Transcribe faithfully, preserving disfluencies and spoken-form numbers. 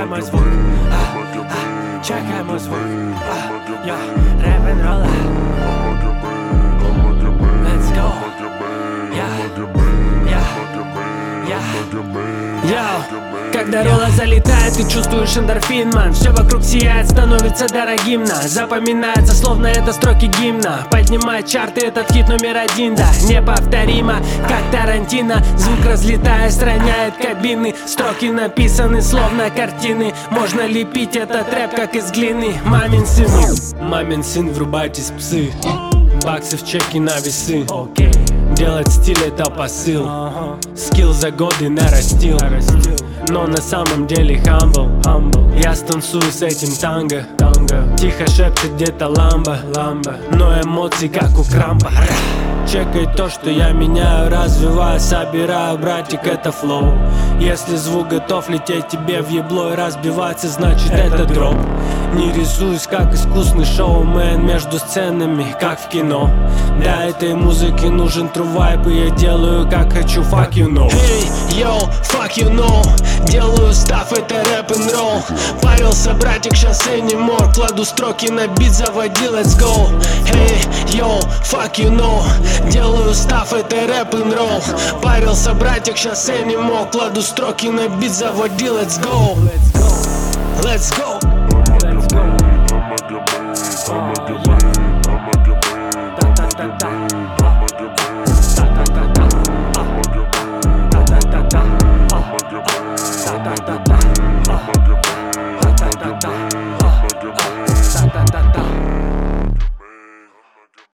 чекай мой звук, а, а, чекай мой звук, а, я рэп-н-ролла. Let's go, yeah, yeah, yeah. Yo, когда ролла залетает, ты чувствуешь эндорфин, ман. Все вокруг сияет, становится дорогим на. Запоминается, словно это строки гимна. Поднимает чарты, этот хит номер один, да. Неповторимо, как Тарантино. Звук разлетаясь, роняет кабины. Строки написаны, словно картины. Можно лепить этот рэп, как из глины. Мамин сын, мамин сын, врубайтесь, псы. Баксы в чеки на весы. Делать стиль — это посыл. Скилл за годы нарастил. Но на самом деле humble, humble. Я станцую с этим танго, танго. Тихо шепчет где-то ламба, ламба. Но эмоции как у Крампа. Чекай то, что я меняю, развиваю, собираю, братик, это флоу. Если звук готов лететь тебе в ебло и разбиваться, значит это дроп. Не рисуюсь как искусный шоумен между сценами, как в кино. Для этой музыки нужен true vibe, и я делаю как хочу, fuck you know. Hey, yo, fuck you know. Делаю став, это рэп-н-ролл. Парился, братик, сейчас anymore. Кладу строки на бит, заводи, let's go. Hey, yo, fuck you know. Делаю став, это рэп-н-ролл. Парился, братик, сейчас anymore. Кладу строки на бит, заводи, let's go. Let's go.